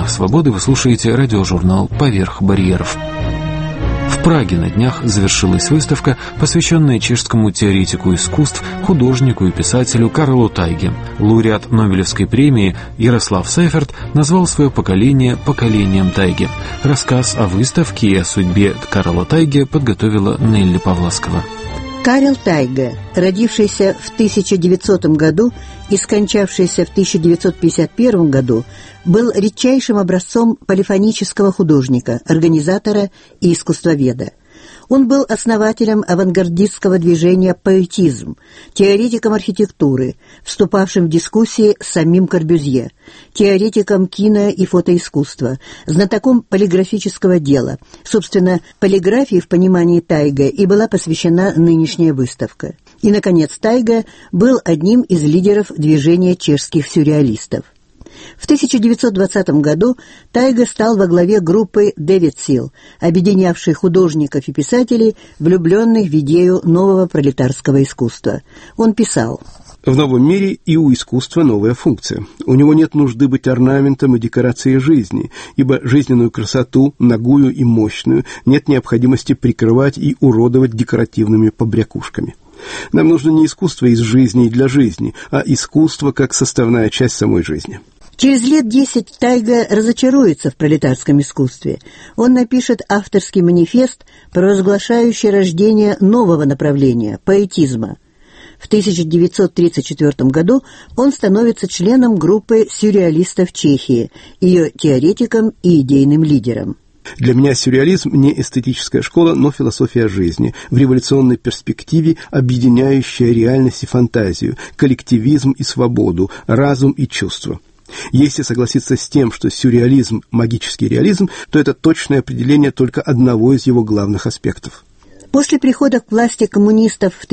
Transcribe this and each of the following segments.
волнах свободы вы слушаете радиожурнал «Поверх барьеров». В Праге на днях завершилась выставка, посвященная чешскому теоретику искусств, художнику и писателю Карлу Тайге. Лауреат Нобелевской премии Ярослав Сейферт назвал свое поколение «поколением Тайги». Рассказ о выставке и о судьбе Карла Тайге подготовила Нелли Павласкова. Карл Тайге, родившийся в 1900 году и скончавшийся в 1951 году, был редчайшим образцом полифонического художника, организатора и искусствоведа. Он был основателем авангардистского движения «Поэтизм», теоретиком архитектуры, вступавшим в дискуссии с самим Корбюзье, теоретиком кино- и фотоискусства, знатоком полиграфического дела. Собственно, полиграфии в понимании Тайге и была посвящена нынешняя выставка. И, наконец, Тайге был одним из лидеров движения чешских сюрреалистов. В 1920 году Тайге стал во главе группы «Девять сил», объединявшей художников и писателей, влюбленных в идею нового пролетарского искусства. Он писал: «В новом мире и у искусства новая функция. У него нет нужды быть орнаментом и декорацией жизни, ибо жизненную красоту, нагую и мощную, нет необходимости прикрывать и уродовать декоративными побрякушками. Нам нужно не искусство из жизни и для жизни, а искусство как составная часть самой жизни». Через лет 10 Тайге разочаруется в пролетарском искусстве. Он напишет авторский манифест, провозглашающий рождение нового направления – поэтизма. В 1934 году он становится членом группы сюрреалистов Чехии, ее теоретиком и идейным лидером. Для меня сюрреализм не эстетическая школа, но философия жизни, в революционной перспективе объединяющая реальность и фантазию, коллективизм и свободу, разум и чувство. Если согласиться с тем, что сюрреализм – магический реализм, то это точное определение только одного из его главных аспектов. После прихода к власти коммунистов в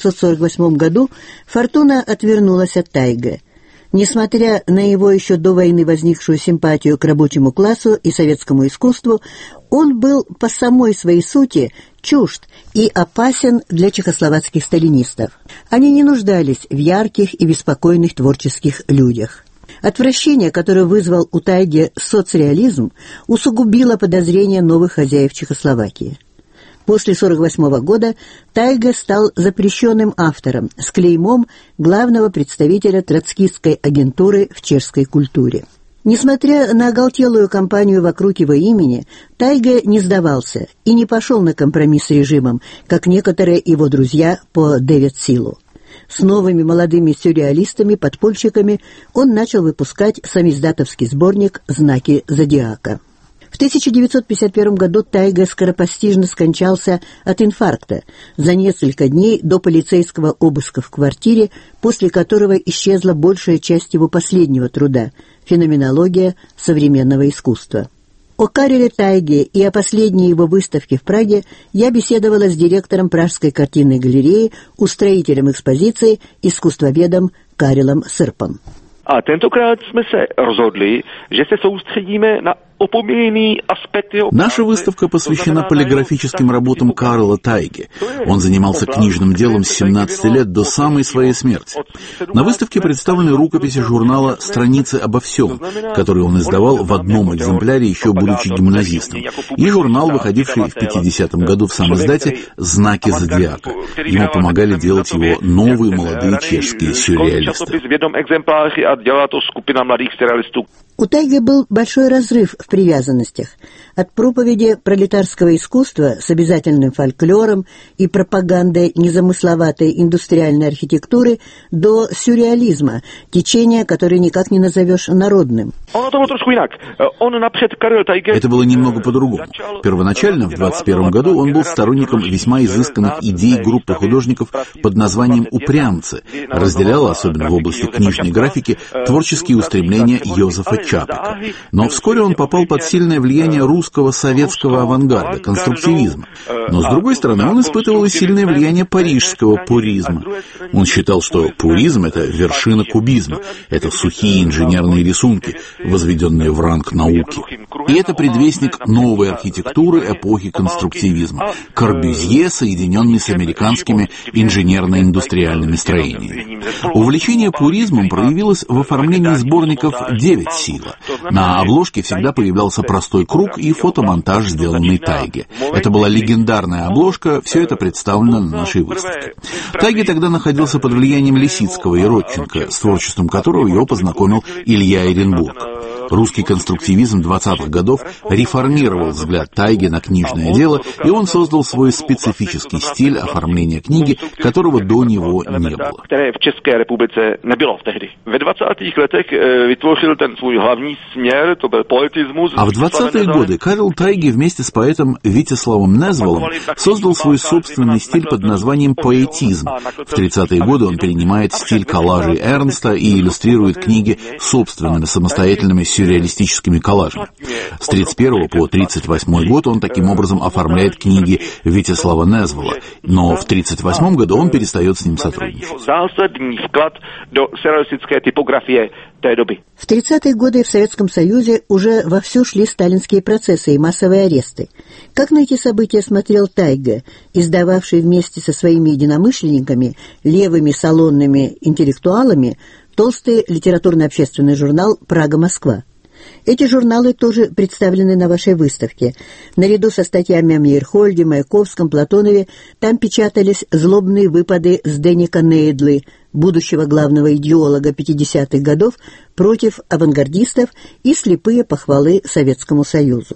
1948 году фортуна отвернулась от Тайге. Несмотря на его еще до войны возникшую симпатию к рабочему классу и советскому искусству, он был по самой своей сути чужд и опасен для чехословацких сталинистов. Они не нуждались в ярких и беспокойных творческих людях. Отвращение, которое вызвал у Тайге соцреализм, усугубило подозрения новых хозяев Чехословакии. После 1948 года Тайге стал запрещенным автором с клеймом главного представителя троцкистской агентуры в чешской культуре. Несмотря на оголтелую кампанию вокруг его имени, Тайге не сдавался и не пошел на компромисс с режимом, как некоторые его друзья по «Девять силу». С новыми молодыми сюрреалистами-подпольщиками он начал выпускать самиздатовский сборник «Знаки зодиака». В 1951 году Тайге скоропостижно скончался от инфаркта за несколько дней до полицейского обыска в квартире, после которого исчезла большая часть его последнего труда «Феноменология современного искусства». О Карле Тайге и о последней его выставке в Праге я беседовала с директором Пражской картинной галереи, устроителем экспозиции, искусствоведом Karelem Srpom. A tentokrát jsme se rozhodli, že se soustředíme na opomíjený aspekt jeho... Наша выставка посвящена полиграфическим работам Карла Тайге. Он занимался книжным делом с 17 лет до самой своей смерти. На выставке представлены рукописи журнала «Страницы обо всем», который он издавал в одном экземпляре, еще будучи гимназистом, и журнал, выходивший в 50-м году в самоиздате «Знаки зодиака». Ему помогали делать его новые молодые чешские сюрреалисты. У Тайге был большой разрыв в привязанностях. От проповеди пролетарского искусства с обязательным фольклором и пропагандой незамысловатой индустриальной архитектуры до сюрреализма, течения, которое никак не назовешь народным. Это было немного по-другому. Первоначально, в 1921 году, он был сторонником весьма изысканных идей группы художников под названием «Упрямцы», разделяла, особенно в области книжной графики, творческие устремления Йозефа Чапека. Но вскоре он попал под сильное влияние русского советского авангарда, конструктивизма. Но, с другой стороны, он испытывал и сильное влияние парижского пуризма. Он считал, что пуризм — это вершина кубизма, это сухие инженерные рисунки, возведенные в ранг науки. И это предвестник новой архитектуры эпохи конструктивизма, Корбюзье, соединенный с американскими инженерно-индустриальными строениями. Увлечение пуризмом проявилось в оформлении сборников «Девять сил». сила. На обложке всегда появлялся простой круг и фотомонтаж, сделанный Тайге. Это была легендарная обложка, все это представлено на нашей выставке. Тайге тогда находился под влиянием Лисицкого и Родченко, с творчеством которого его познакомил Илья Эренбург. Русский конструктивизм 20-х годов реформировал взгляд Тайге на книжное дело, и он создал свой специфический стиль оформления книги, которого до него не было. В České republice nebylo tehdy. Ve 20. letech vytvořil ten svůj hlavní směr, to byl poetismus. А в 20-е годы Карл Тайге вместе с поэтом Витеславом Незволом создал свой собственный стиль под названием поэтизм. В 30-е годы он перенимает стиль коллажей Эрнста и иллюстрирует книги собственными самостоятельными сюрреалистическими коллажами. С 31 по 38 год он таким образом оформляет книги Витеслава Незвола, но в 38 году он перестает с ним сотрудничать. В 30-е годы в Советском Союзе уже вовсю шли сталинские процессы и массовые аресты. Как на эти события смотрел Тайге, издававший вместе со своими единомышленниками, левыми салонными интеллектуалами, толстый литературно-общественный журнал «Прага-Москва». Эти журналы тоже представлены на вашей выставке. Наряду со статьями о Мейерхольде, Маяковском, Платонове там печатались злобные выпады Сденика Нейдлы, будущего главного идеолога 50-х годов, против авангардистов и слепые похвалы Советскому Союзу.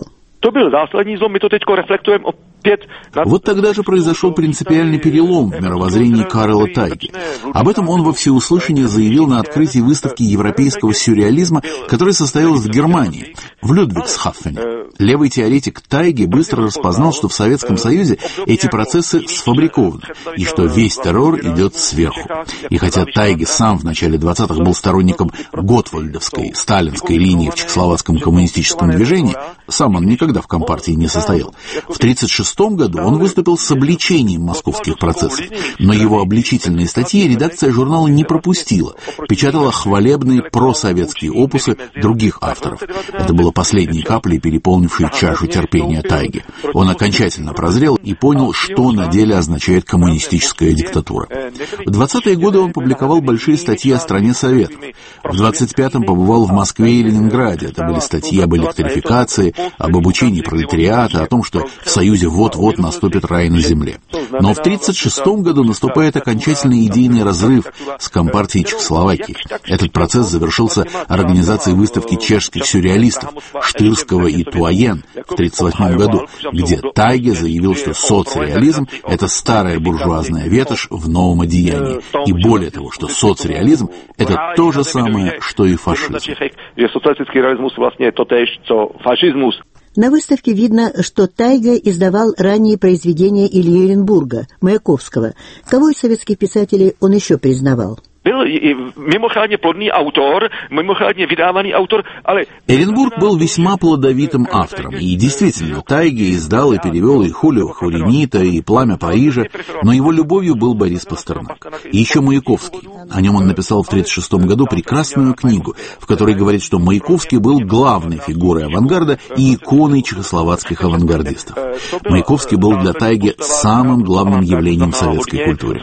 Вот тогда же произошел принципиальный перелом в мировоззрении Карла Тайге. Об этом он во всеуслышание заявил на открытии выставки европейского сюрреализма, которая состоялась в Германии, в Людвигсхафене. Левый теоретик Тайге быстро распознал, что в Советском Союзе эти процессы сфабрикованы, и что весь террор идет сверху. И хотя Тайге сам в начале 20-х был сторонником готвальдовской, сталинской линии в чехословацком коммунистическом движении, сам он никогда в Компартии не состоял, в 1936 году он выступил с обличением московских процессов, но его обличительные статьи редакция журнала не пропустила, печатала хвалебные просоветские опусы других авторов. Это было последней каплей, переполнившей чашу терпения Тайге. Он окончательно прозрел и понял, что на деле означает коммунистическая диктатура. В 20-е годы он публиковал большие статьи о стране Советов. В 25-м побывал в Москве и Ленинграде. Это были статьи об электрификации, об обучении пролетариата, о том, что в Союзе вот-вот наступит рай на земле. Но в 1936 году наступает окончательный идейный разрыв с Компартией Чехословакии. Этот процесс завершился организацией выставки чешских сюрреалистов Штырского и Туаен в 1938 году, где Тайге заявил, что соцреализм – это старая буржуазная ветошь в новом одеянии. И более того, что соцреализм – это то же самое, что и фашизм. На выставке видно, что Тайге издавал ранние произведения Ильи Эренбурга, Маяковского. Кого из советских писателей он еще признавал? Эренбург был весьма плодовитым автором, и действительно, Тайге издал и перевел и Хулио Хуренита, и Пламя Парижа, но его любовью был Борис Пастернак. И еще Маяковский. О нем он написал в 1936 году прекрасную книгу, в которой говорит, что Маяковский был главной фигурой авангарда и иконой чехословацких авангардистов. Маяковский был для Тайге самым главным явлением советской культуры.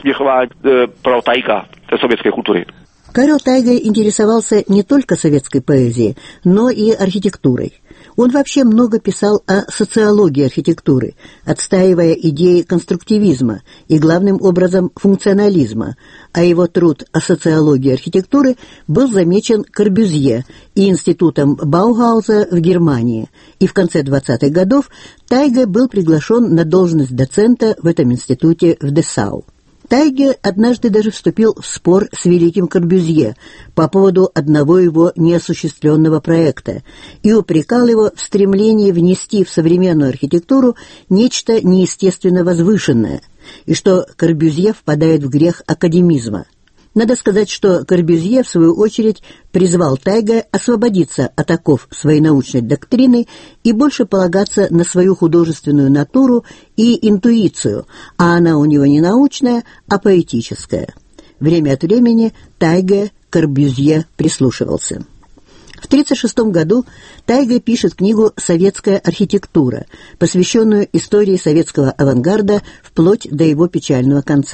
Карл Тайге интересовался не только советской поэзией, но и архитектурой. Он вообще много писал о социологии архитектуры, отстаивая идеи конструктивизма и, главным образом, функционализма, а его труд о социологии архитектуры был замечен Корбюзье и институтом Баугауза в Германии, и в конце 20-х годов Тайге был приглашен на должность доцента в этом институте в Десау. Тайге однажды даже вступил в спор с великим Корбюзье по поводу одного его неосуществленного проекта и упрекал его в стремлении внести в современную архитектуру нечто неестественно возвышенное, и что Корбюзье впадает в грех академизма. Надо сказать, что Корбюзье, в свою очередь, призвал Тайге освободиться от оков своей научной доктрины и больше полагаться на свою художественную натуру и интуицию, а она у него не научная, а поэтическая. Время от времени Тайге к Корбюзье прислушивался. В 1936 году Тайге пишет книгу «Советская архитектура», посвященную истории советского авангарда вплоть до его печального конца.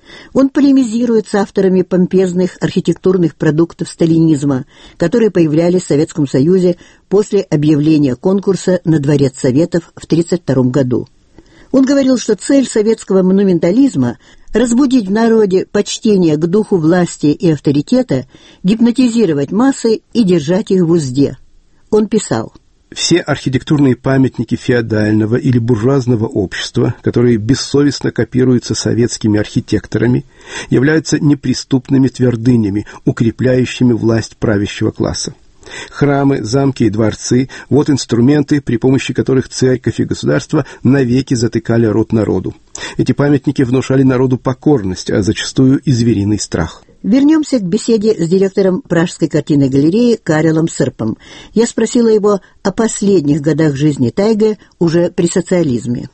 Он полемизирует с авторами помпезных архитектурных продуктов сталинизма, которые появлялись в Советском Союзе после объявления конкурса на Дворец Советов в 1932 году. Он говорил, что цель советского монументализма – разбудить в народе почтение к духу власти и авторитета, гипнотизировать массы и держать их в узде. Он писал: «Все архитектурные памятники феодального или буржуазного общества, которые бессовестно копируются советскими архитекторами, являются неприступными твердынями, укрепляющими власть правящего класса. Храмы, замки и дворцы – вот инструменты, при помощи которых церковь и государство навеки затыкали рот народу. Эти памятники внушали народу покорность, а зачастую и звериный страх». Вернемся к беседе с директором Пражской картинной галереи Карелом Сырпом. Я спросила его о последних годах жизни Тайге уже при социализме.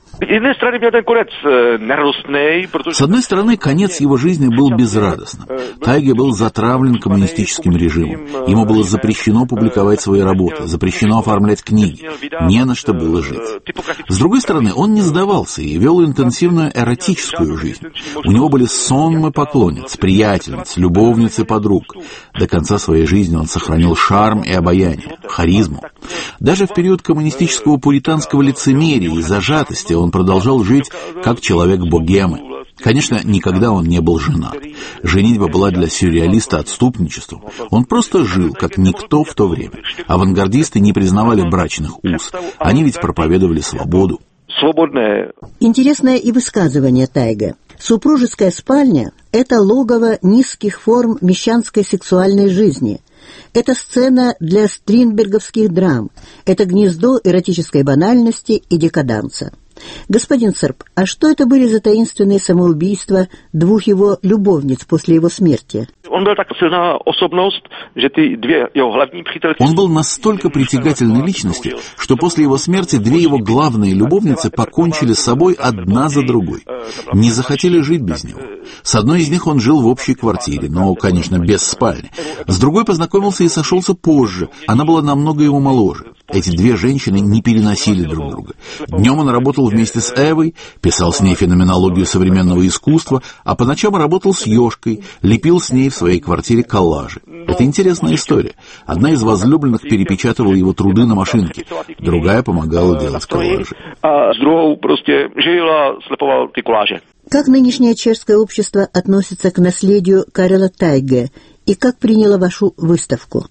С одной стороны, конец его жизни был безрадостным. Тайге был затравлен коммунистическим режимом. Ему было запрещено публиковать свои работы, запрещено оформлять книги. Не на что было жить. С другой стороны, он не сдавался и вел интенсивную эротическую жизнь. У него были сонмы поклонниц, приятельниц, любовниц и подруг. До конца своей жизни он сохранил шарм и обаяние, харизму. Даже в период коммунистического пуританского лицемерия и зажатости он продолжал жить как человек богемы. Конечно, никогда он не был женат. Женитьба была для сюрреалиста отступничеством. Он просто жил, как никто в то время. Авангардисты не признавали брачных уз. Они ведь проповедовали свободу. Интересное и высказывание Тайге. Супружеская спальня – это логово низких форм мещанской сексуальной жизни. Это сцена для стринберговских драм. Это гнездо эротической банальности и декаданса. Господин Сырп, а что это были за таинственные самоубийства двух его любовниц после его смерти? Он был настолько притягательной личностью, что после его смерти две его главные любовницы покончили с собой одна за другой. Не захотели жить без него. С одной из них он жил в общей квартире, но, конечно, без спальни. С другой познакомился и сошелся позже. Она была намного его моложе. Эти две женщины не переносили друг друга. Днем он работал вместе с Эвой, писал с ней феноменологию современного искусства, а по ночам работал с Ёшкой, лепил с ней в своей квартире коллажи. Это интересная история. Одна из возлюбленных перепечатывала его труды на машинке, другая помогала делать коллажи. А с другой просто жила, слеповала ты коллажи. Как нынешнее чешское общество относится к наследию Карела Тайге и как приняло вашу выставку?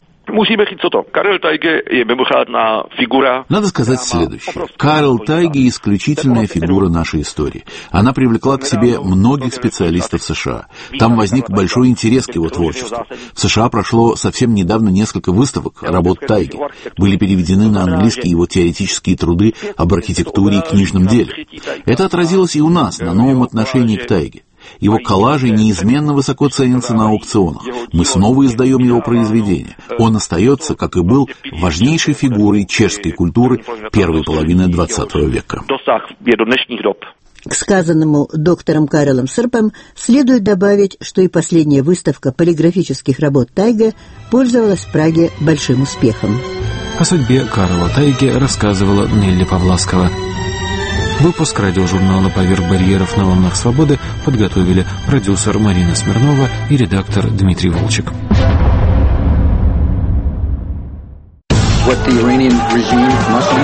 Надо сказать следующее. Карел Тайге – исключительная фигура нашей истории. Она привлекла к себе многих специалистов США. Там возник большой интерес к его творчеству. В США прошло совсем недавно несколько выставок работ Тайге. Были переведены на английский его теоретические труды об архитектуре и книжном деле. Это отразилось и у нас на новом отношении к Тайге. Его коллажи неизменно высоко ценятся на аукционах. Мы снова издаем его произведения. Он остается, как и был, важнейшей фигурой чешской культуры первой половины XX века. К сказанному доктором Карелом Сырпом следует добавить, что и последняя выставка полиграфических работ Тайге пользовалась в Праге большим успехом. О судьбе Карела Тайге рассказывала Нелли Павласкова. Выпуск радиожурнала «Поверх барьеров» на волнах свободы подготовили продюсер Марина Смирнова и редактор Дмитрий Волчек. What the Iranian regime must